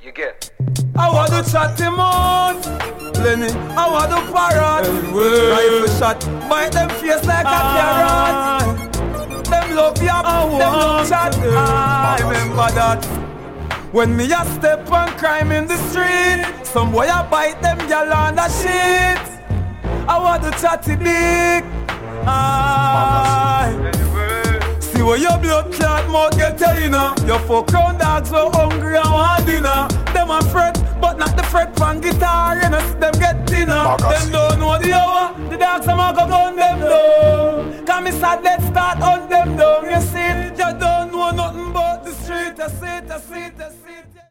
You get. I want to chat him out, Lenny. I want to parrot. Rifle shot, bite them face like a carrot. Them love yap, them love chat. I remember that. When me a step on crime in the street, some boy a bite them gal on the shit. I want to chatty dick. See what your blood clot mouth get you know. Your fuck round dogs so hungry and want dinner. Them a fret, but not the fret from guitar. You know, see them get dinner. Them don't know the hour. The dogs a go gun them down. Come me sad let's start on them down. You see, you don't know nothing but the street. I see it, I see it, I see it.